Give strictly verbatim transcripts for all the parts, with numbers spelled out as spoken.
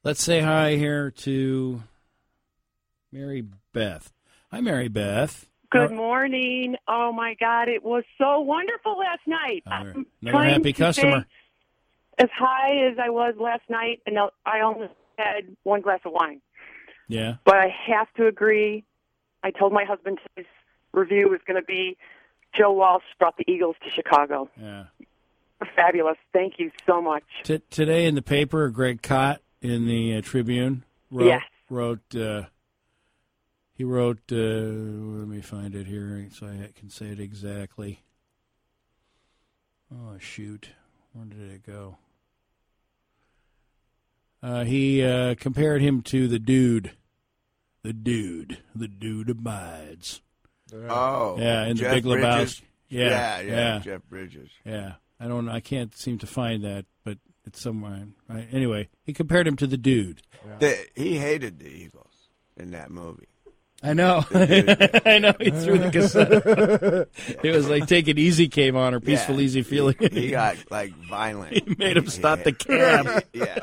Let's say hi here to Mary Beth. Hi, Mary Beth. Good morning. Oh, my God. It was so wonderful last night. Right. I'm Another happy customer. As high as I was last night, and I only had one glass of wine. Yeah. But I have to agree. I told my husband his review was going to be Joe Walsh brought the Eagles to Chicago. Yeah. Fabulous. Thank you so much. T- today in the paper, Greg Cott in the uh, Tribune wrote, yes. wrote uh, he wrote, uh, let me find it here so I can say it exactly. Oh, shoot. Where did it go? Uh, he uh, compared him to the dude. The dude. The dude abides. Oh. Yeah, in Jeff the Big Lebowski. Yeah, Yeah, yeah, yeah. Jeff Bridges. Yeah. I don't I can't seem to find that, but it's somewhere. Right? Anyway, he compared him to the dude. Yeah. The, he hated the Eagles in that movie. I know. I know. He threw the cassette. It was like Take It Easy came on, or Peaceful yeah. Easy Feeling. He, he got, like, violent. He made him stop the cab.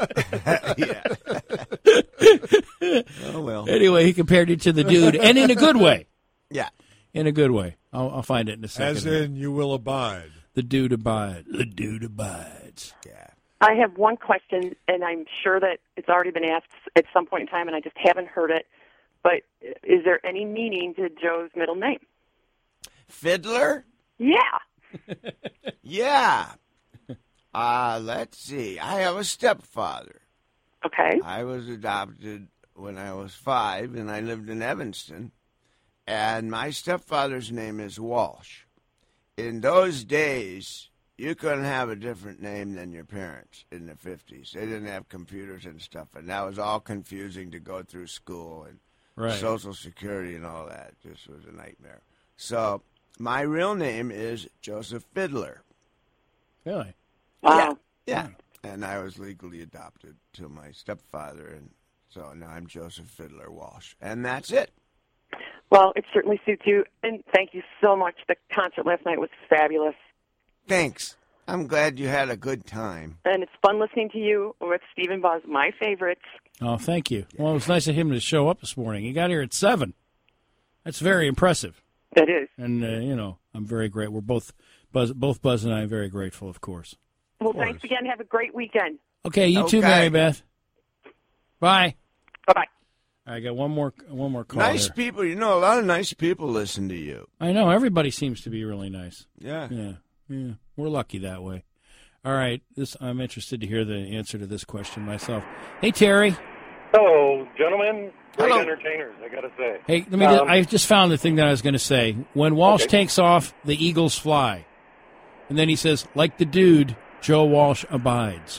yeah. yeah. Oh, well. Anyway, he compared it to the dude, and in a good way. Yeah. In a good way. I'll, I'll find it in a second. As in, you will abide. The dude abides. The dude abides. Yeah. I have one question, and I'm sure that it's already been asked at some point in time, and I just haven't heard it. But is there any meaning to Joe's middle name? Fiddler? Yeah. yeah. Uh, let's see. I have a stepfather. Okay. I was adopted when I was five, and I lived in Evanston. And my stepfather's name is Walsh. In those days, you couldn't have a different name than your parents in the fifties. They didn't have computers and stuff, and that was all confusing to go through school and right. Social Security and all that. This was a nightmare. So my real name is Joseph Fiddler. Really? Wow. Yeah. yeah. And I was legally adopted to my stepfather, and so now I'm Joseph Fiddler Walsh. And that's it. Well, it certainly suits you, and thank you so much. The concert last night was fabulous. Thanks. I'm glad you had a good time. And it's fun listening to you with Steve and Buzz, my favorites. Oh, thank you. Well, it was nice of him to show up this morning. He got here at seven. That's very impressive. It is. And, uh, you know, I'm very great. We're both, Buzz, both Buzz and I are very grateful, of course. Well, of course. Thanks again. Have a great weekend. Okay, you okay. too, Mary Beth. Bye. Bye-bye. I got one more one more call. Nice here. people. You know, a lot of nice people listen to you. I know. Everybody seems to be really nice. Yeah. Yeah. Yeah. We're lucky that way. All right. This I'm interested to hear the answer to this question myself. Hey, Terry. Hello, gentlemen. Great Hello. entertainers, I got to say. Hey, let me. Um, just, I just found the thing that I was going to say. When Walsh okay. takes off, the Eagles fly. And then he says, like the dude, Joe Walsh abides.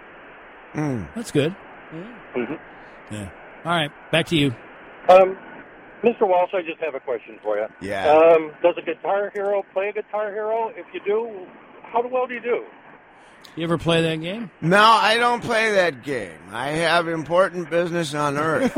Mm. That's good. Mm-hmm. Yeah. All right. Back to you. Um, Mister Walsh, I just have a question for you. Yeah. Um, does a Guitar Hero play a Guitar Hero? If you do, how well do you do? You ever play that game? No, I don't play that game. I have important business on Earth.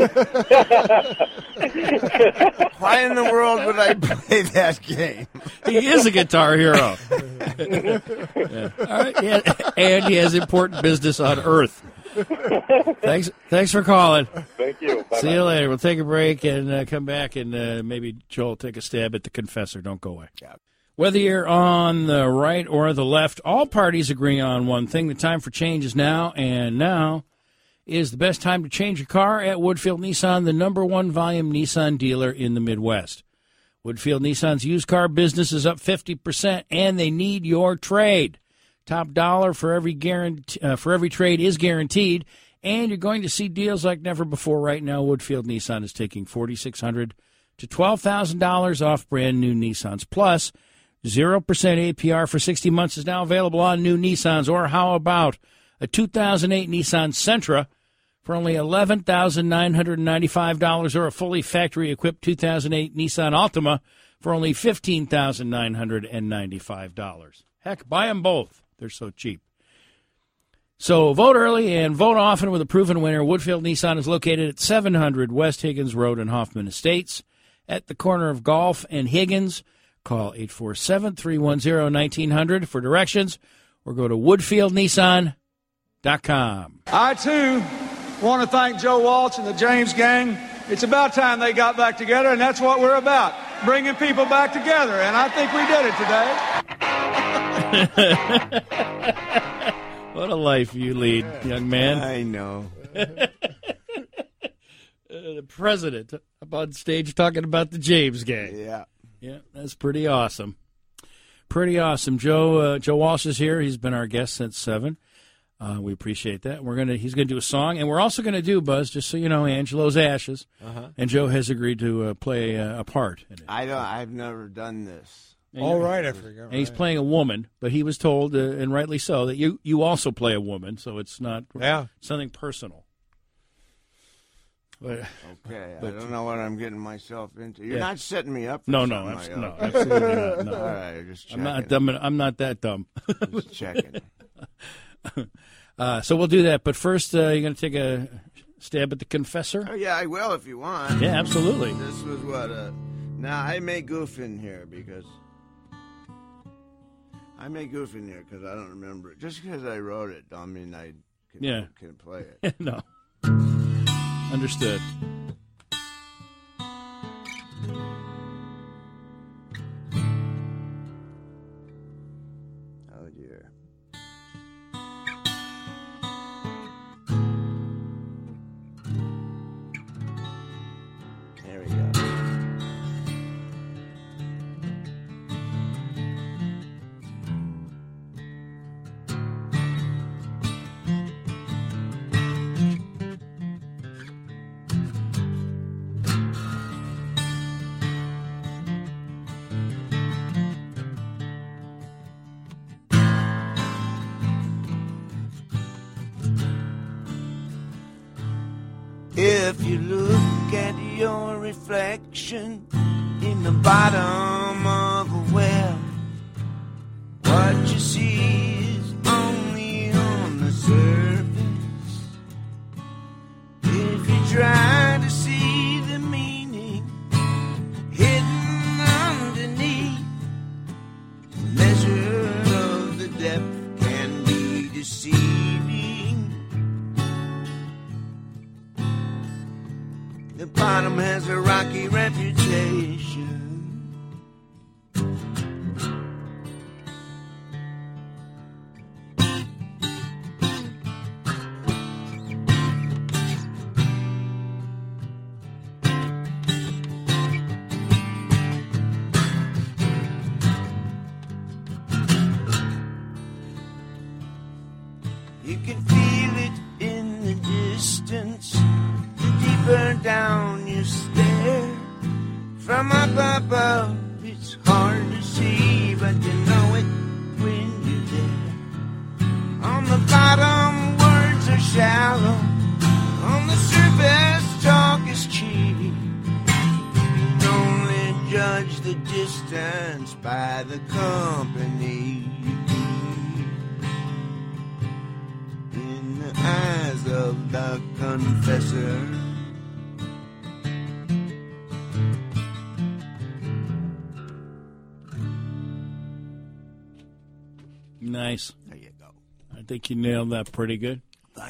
Why in the world would I play that game? He is a Guitar Hero. Yeah. All right. Yeah. And he has important business on Earth. Thanks Thanks for calling. Thank you. Bye-bye. See you later. We'll take a break and uh, come back, and uh, maybe Joel will take a stab at the confessor. Don't go away. Yeah. Whether you're on the right or the left, all parties agree on one thing. The time for change is now, and now is the best time to change your car at Woodfield Nissan, the number one volume Nissan dealer in the Midwest. Woodfield Nissan's used car business is up fifty percent, and they need your trade. Top dollar for every guarantee, uh, for every trade is guaranteed, and you're going to see deals like never before right now. Woodfield Nissan is taking four thousand six hundred dollars to twelve thousand dollars off brand new Nissans. Plus, zero percent A P R for sixty months is now available on new Nissans. Or how about a two thousand eight Nissan Sentra for only eleven thousand nine hundred ninety-five dollars, or a fully factory-equipped two thousand eight Nissan Altima for only fifteen thousand nine hundred ninety-five dollars. Heck, buy them both. They're so cheap. So vote early and vote often with a proven winner. Woodfield Nissan is located at seven hundred West Higgins Road in Hoffman Estates at the corner of Golf and Higgins. Call eight four seven, three one zero, one nine zero zero for directions, or go to woodfield nissan dot com. I, too, want to thank Joe Walsh and the James Gang. It's about time they got back together, and that's what we're about, bringing people back together, and I think we did it today. What a life you lead, young man. I know. Uh, the president up on stage talking about the James Gang. Yeah. Yeah, that's pretty awesome. Pretty awesome. Joe uh, Joe Walsh is here. He's been our guest since seven. Uh, we appreciate that. We're gonna he's gonna do a song, and we're also gonna do, Buzz, just so you know, Angelo's Ashes. Uh-huh. And Joe has agreed to uh, play uh, a part in it. I don't. I've never done this. All right, I forgot. And he's playing a woman, but he was told, uh, and rightly so, that you, you also play a woman, so it's not yeah. something personal. But, okay, but, I don't know what I'm getting myself into. You're yeah. not setting me up for no, no, something abs- like no, that. absolutely not. No. All right, just checking. I'm not dumb. I'm not that dumb. Just checking. uh, so we'll do that, but first, uh, you're going to take a stab at the Confessor? Oh, yeah, I will if you want. Yeah, absolutely. This was what. Uh, now I may goof in here because I may goof in here because I don't remember it. Just because I wrote it, don't mean I can, Yeah. can play it. No. Understood. Oh, dear. There we go. If you look at your reflection in the bottom of a well, what you see is only on the surface. If you try to see the meaning hidden underneath, the measure of the depth can be deceiving. The bottom has a rocky reputation. You can feel it in the distance. Deeper down you stare. From up above it's hard to see, but you know it when you're there. On the bottom words are shallow, on the surface talk is cheap. You can only judge the distance by the company you keep. In the eyes of the confessor, Nice. there you go. I think you nailed that pretty good.